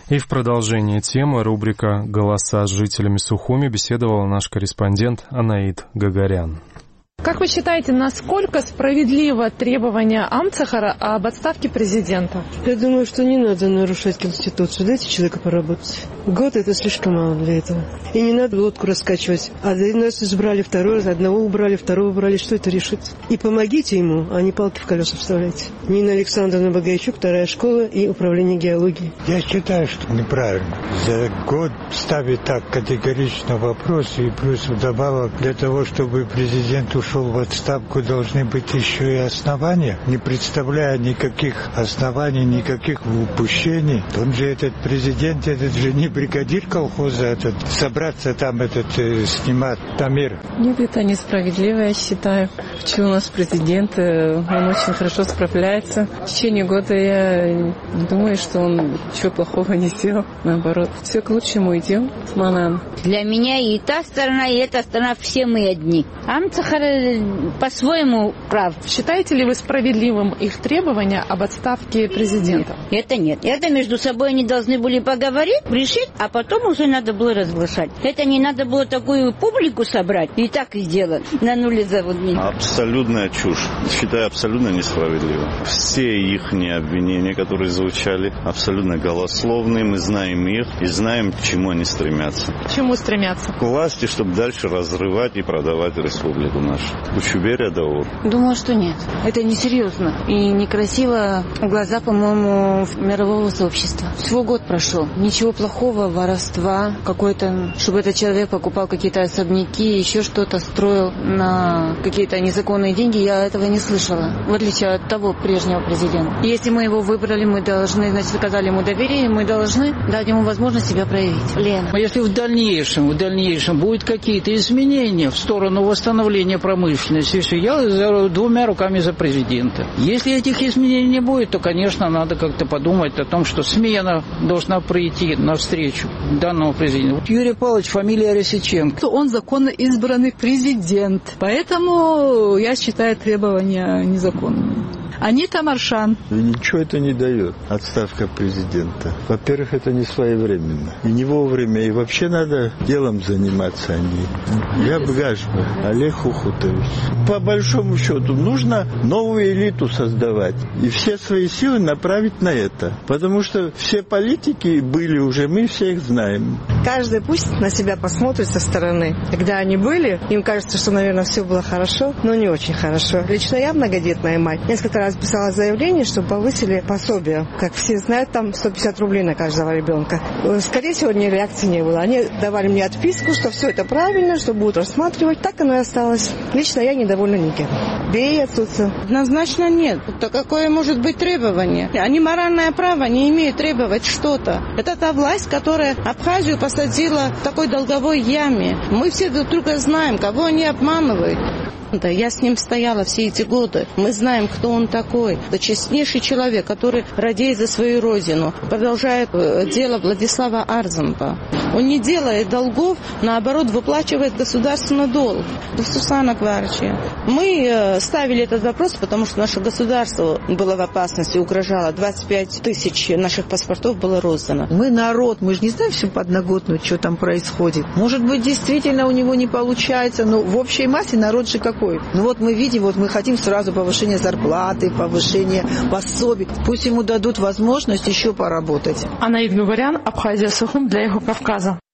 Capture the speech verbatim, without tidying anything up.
И в продолжение темы рубрика «Голоса с жителями Сухуми» беседовал наш корреспондент Анаид Гагарян. Как вы считаете, насколько справедливо требование Амцахара об отставке президента? Я думаю, что не надо нарушать Конституцию. Дайте человеку поработать. Год — это слишком мало для этого. И не надо лодку раскачивать. А нас избрали второй раз, одного убрали, второго убрали. Что это решит? И помогите ему, а не палки в колеса вставляйте. Нина Александровна Багайчук, вторая школа и управление геологии. Я считаю, что неправильно. За год ставить так категорично вопрос, и плюс вдобавок для того, чтобы президент ушел в отставку, должны быть еще и основания, не представляя никаких оснований, никаких упущений. Он же этот президент, этот же не бригадир колхоза, этот, собраться там, этот, снимать Тамир. Нет, это несправедливо, я считаю. Почему у нас президент, он очень хорошо справляется. В течение года я не думаю, что он ничего плохого не сделал. Наоборот, все к лучшему идем с Мананом. Для меня и та сторона, и эта сторона, все мы одни. Амцахар по-своему прав. Считаете ли вы справедливым их требования об отставке президента? Нет, это нет. Это между собой они должны были поговорить, решить, а потом уже надо было разглашать. Это не надо было такую публику собрать и так и сделать. На нуле зовут меня. Абсолютная чушь. Считаю, абсолютно несправедливо. Все их обвинения, которые звучали, абсолютно голословные. Мы знаем их и знаем, к чему они стремятся. К чему стремятся? К власти, чтобы дальше разрывать и продавать республику нашу. Думаю, что нет. Это несерьезно и некрасиво в глаза, по-моему, мирового сообщества. Всего год прошел. Ничего плохого, воровства какой-то, чтобы этот человек покупал какие-то особняки, еще что-то строил на какие-то незаконные деньги, я этого не слышала. В отличие от того прежнего президента. Если мы его выбрали, мы должны, значит, оказали ему доверие, мы должны дать ему возможность себя проявить. Лена. Если в дальнейшем, в дальнейшем будут какие-то изменения в сторону восстановления промышленности, я за, двумя руками за президента. Если этих изменений не будет, то, конечно, надо как-то подумать о том, что смена должна прийти навстречу данному президенту. Юрий Павлович, фамилия Ресиченко. Он законно избранный президент, поэтому я считаю требования незаконными. Анита Маршан. И ничего это не дает, отставка президента. Во-первых, это не своевременно. И не вовремя. И вообще надо делом заниматься, а не... Я Бгашба, Олег Хухутович. По большому счету, нужно новую элиту создавать. И все свои силы направить на это. Потому что все политики были уже, мы все их знаем. Каждый пусть на себя посмотрит со стороны. Когда они были, им кажется, что, наверное, все было хорошо, но не очень хорошо. Лично я многодетная мать. Несколько раз писала заявление, чтобы повысили пособие. Как все знают, там сто пятьдесят рублей на каждого ребенка. Скорее всего, ни реакции не было. Они давали мне отписку, что все это правильно, что будут рассматривать. Так оно и осталось. Лично я недовольна никем. Бей отсутствие. Однозначно нет. То какое может быть требование? Они моральное право не имеют требовать что-то. Это та власть, которая Абхазию посадила в такой долговой яме. Мы все друг друга знаем, кого они обманывают. Я с ним стояла все эти годы. Мы знаем, кто он такой. Это честнейший человек, который радеет за свою родину. Продолжает дело Владислава Арзампа. Он не делает долгов, наоборот, выплачивает государственный долг. Сусана Кварчи. Мы ставили этот вопрос, потому что наше государство было в опасности, угрожало. двадцать пять тысяч наших паспортов было роздано. Мы народ, мы же не знаем всю подноготную, что там происходит. Может быть, действительно у него не получается, но в общей массе народ же какой. Ну вот мы видим, вот мы хотим сразу повышения зарплаты, повышения пособий. Пусть ему дадут возможность еще поработать. Анаид Гагарян, Абхазия, Сухум для Юго Кавказа.